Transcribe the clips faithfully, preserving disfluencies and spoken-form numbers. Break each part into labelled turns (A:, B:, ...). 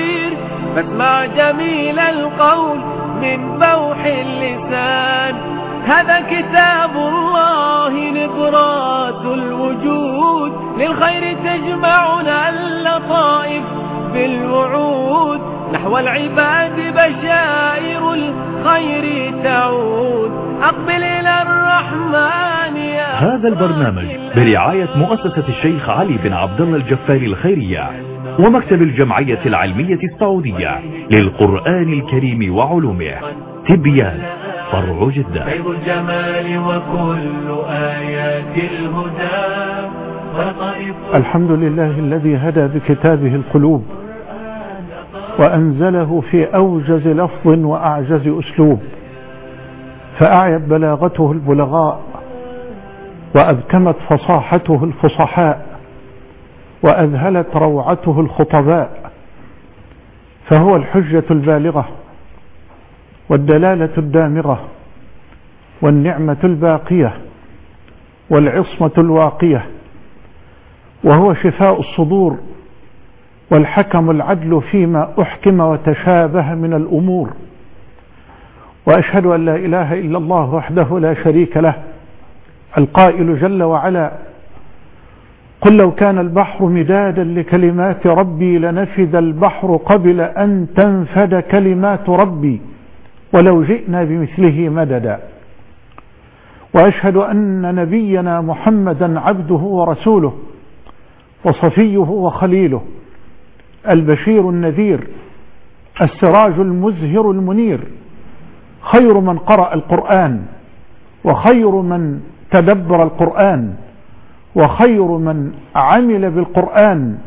A: الضمير فاسمع جميل القول من بوح اللسان. هذا كتاب الله نبرات الوجود، للخير تجمعنا اللطائف بالوعود، نحو العباد بشائر الخير تعود. أقبل إلى الرحمن يا
B: هذا البرنامج برعاية مؤسسة الشيخ علي بن عبد الله الجفاري الخيرية ومكتب الجمعية العلمية السعودية للقرآن الكريم وعلومه. تبيان فرع جدة.
A: بيض الجمال وكل آيات الهدى.
C: الحمد لله الذي هدى بكتابه القلوب وأنزله في أوجز لفظ وأعجز أسلوب، فأعيت بلاغته البلغاء وأبكمت فصاحته الفصحاء وأذهلت روعته الخطباء، فهو الحجة البالغة والدلالة الدامغة والنعمة الباقية والعصمة الواقية، وهو شفاء الصدور والحكم العدل فيما أحكم وتشابه من الأمور. وأشهد أن لا إله إلا الله وحده لا شريك له، القائل جل وعلا: قل لو كان البحر مدادا لكلمات ربي لنفد البحر قبل أن تنفد كلمات ربي ولو جئنا بمثله مددا. وأشهد أن نبينا محمدا عبده ورسوله وصفيه وخليله، البشير النذير، السراج المزهر المنير، خير من قرأ القرآن، وخير من تدبر القرآن، وخير من عمل بالقرآن،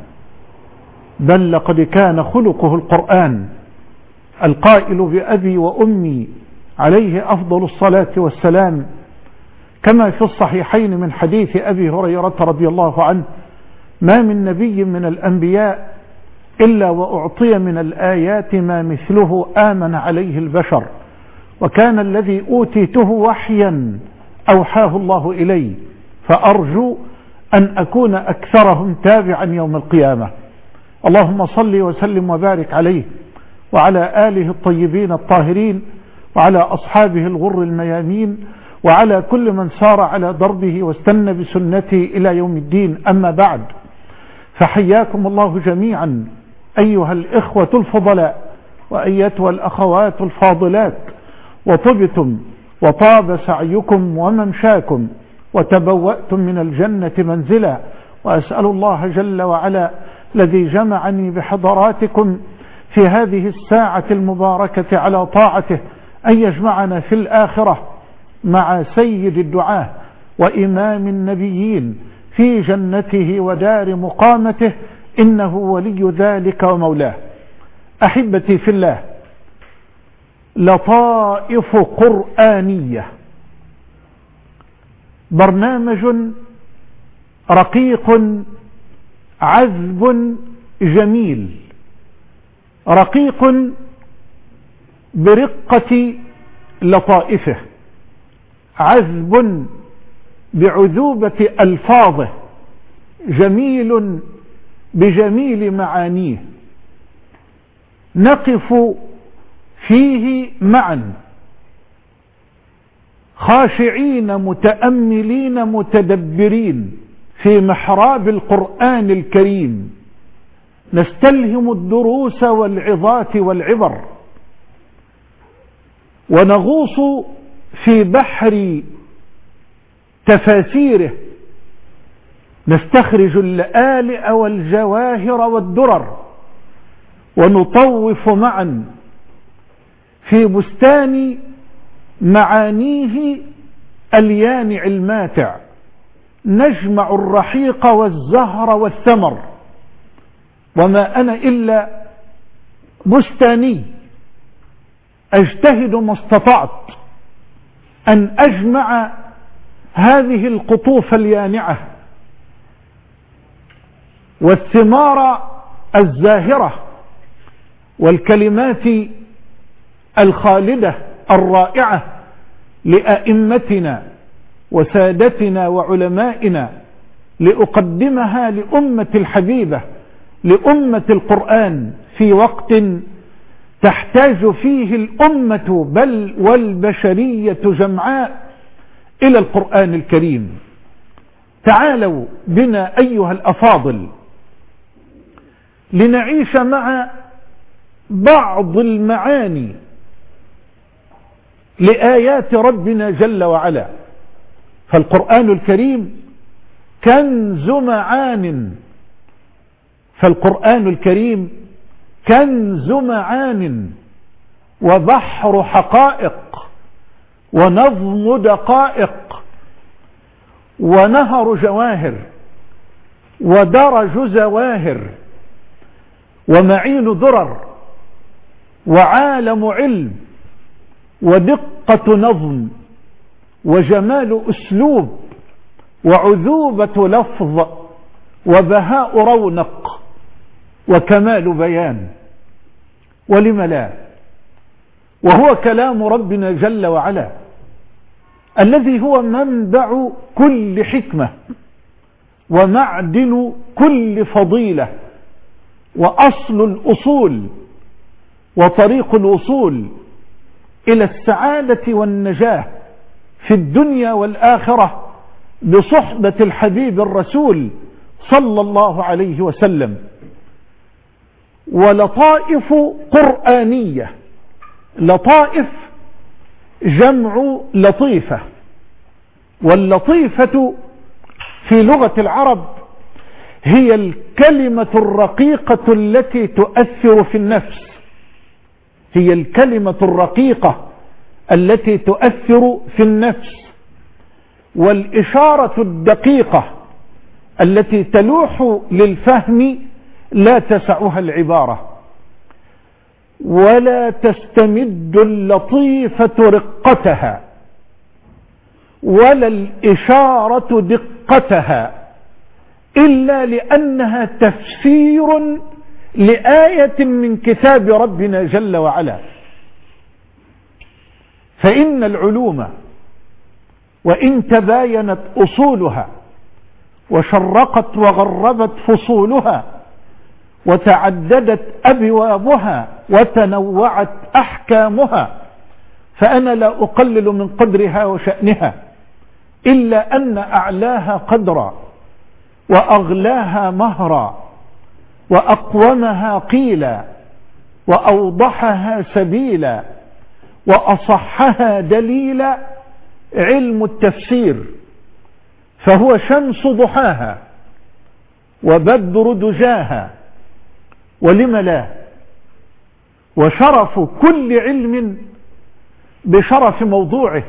C: بل لقد كان خلقه القرآن، القائل بأبي وأمي عليه أفضل الصلاة والسلام، كما في الصحيحين من حديث أبي هريرة رضي الله عنه: ما من نبي من الأنبياء إلا وأعطي من الآيات ما مثله آمن عليه البشر، وكان الذي أوتيته وحيا أوحاه الله إلي، فأرجو أن أكون أكثرهم تابعا يوم القيامة. اللهم صل وسلم وبارك عليه وعلى آله الطيبين الطاهرين وعلى أصحابه الغر الميامين وعلى كل من سار على دربه واستنى بسنته إلى يوم الدين. أما بعد، فحياكم الله جميعا أيها الإخوة الفضلاء وأيتها الأخوات الفاضلات، وطبتم وطاب سعيكم وممشاكم وتبوأتم من الجنة منزلا، وأسأل الله جل وعلا الذي جمعني بحضراتكم في هذه الساعة المباركة على طاعته أن يجمعنا في الآخرة مع سيد الدعاة وإمام النبيين في جنته ودار مقامته، إنه ولي ذلك ومولاه. أحبتي في الله، لطائف قرآنية، برنامج رقيق عذب جميل، رقيق برقة لطائفه، عذب بعذوبة ألفاظه، جميل بجميل معانيه، نقف فيه معا خاشعين متأملين متدبرين في محراب القرآن الكريم، نستلهم الدروس والعظات والعبر، ونغوص في بحر تفاسيره، نستخرج اللآلئ والجواهر والدرر، ونطوف معا في بستان معانيه اليانع الماتع، نجمع الرحيق والزهر والثمر. وما أنا إلا بستاني، أجتهد ما استطعت أن أجمع هذه القطوف اليانعة والثمار الزاهرة والكلمات الخالدة الرائعة لأئمتنا وسادتنا وعلمائنا، لأقدمها لأمة الحبيبة لأمة القرآن في وقت تحتاج فيه الأمة بل والبشرية جمعاء إلى القرآن الكريم. تعالوا بنا أيها الأفاضل لنعيش مع بعض المعاني لآيات ربنا جل وعلا. فالقرآن الكريم كنز معان فالقرآن الكريم كنز معان وبحر حقائق ونظم دقائق ونهر جواهر ودرج زواهر ومعين درر وعالم علم ودقة نظم وجمال أسلوب وعذوبة لفظ وبهاء رونق وكمال بيان. ولم لا؟ وهو كلام ربنا جل وعلا الذي هو منبع كل حكمة ومعدن كل فضيلة وأصل الأصول وطريق الوصول إلى السعادة والنجاة في الدنيا والآخرة بصحبة الحبيب الرسول صلى الله عليه وسلم. ولطائف قرآنية. لطائف جمع لطيفة، واللطيفة في لغة العرب هي الكلمة الرقيقة التي تؤثر في النفس. هي الكلمة الرقيقة التي تؤثر في النفس، والإشارة الدقيقة التي تلوح للفهم لا تسعها العبارة، ولا تستمد اللطيفة رقتها ولا الإشارة دقتها إلا لأنها تفسير لآية من كتاب ربنا جل وعلا. فإن العلوم وإن تباينت أصولها وشرقت وغربت فصولها وتعددت أبوابها وتنوعت أحكامها، فأنا لا أقلل من قدرها وشأنها، إلا أن أعلاها قدرا وأغلاها مهرا وأقومها قيلا وأوضحها سبيلا وأصحها دليلا علم التفسير، فهو شمس ضحاها وبدر دجاها. ولم لا؟ وشرف كل علم بشرف موضوعه،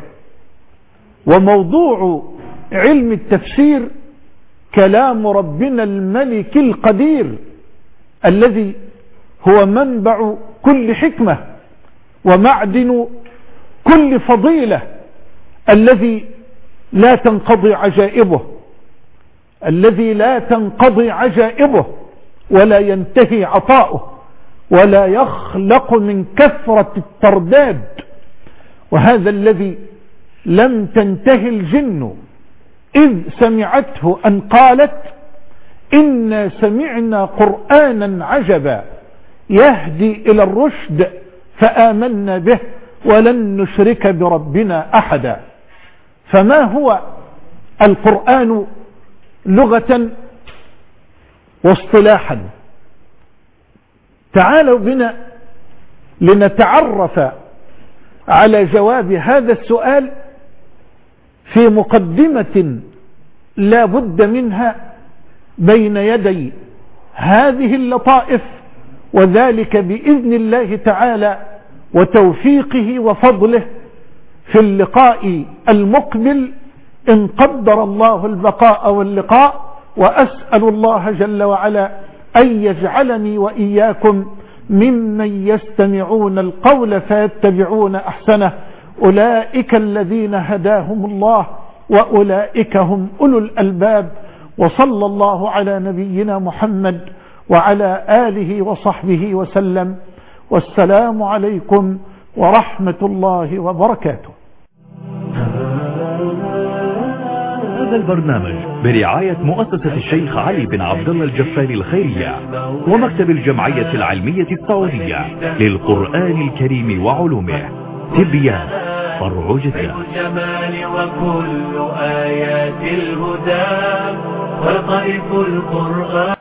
C: وموضوع علم التفسير كلام ربنا الملك القدير الذي هو منبع كل حكمة ومعدن كل فضيلة، الذي لا تنقضي عجائبه الذي لا تنقضي عجائبه ولا ينتهي عطاؤه ولا يخلق من كثرة الترداد. وهذا الذي لم تنتهي الجن إذ سمعته أن قالت إنا سمعنا قرآنا عجبا يهدي إلى الرشد فآمنا به ولن نشرك بربنا أحدا. فما هو القرآن لغة واصطلاحا؟ تعالوا بنا لنتعرف على جواب هذا السؤال في مقدمة لا بد منها بين يدي هذه اللطائف، وذلك بإذن الله تعالى وتوفيقه وفضله في اللقاء المقبل إن قدر الله البقاء واللقاء. وأسأل الله جل وعلا أن يجعلني وإياكم ممن يستمعون القول فيتبعون أحسنه، أولئك الذين هداهم الله وأولئك هم أولو الألباب. وصلى الله على نبينا محمد وعلى آله وصحبه وسلم، والسلام عليكم ورحمة الله وبركاته.
B: هذا البرنامج برعاية مؤسسة الشيخ علي بن عبد الله الجفاري الخيرية ومكتب الجمعية العلمية السعودية للقرآن الكريم وعلومه. تبيان فرع جدة.
A: الجمال وكل آيات الهدى وطائف القرآن.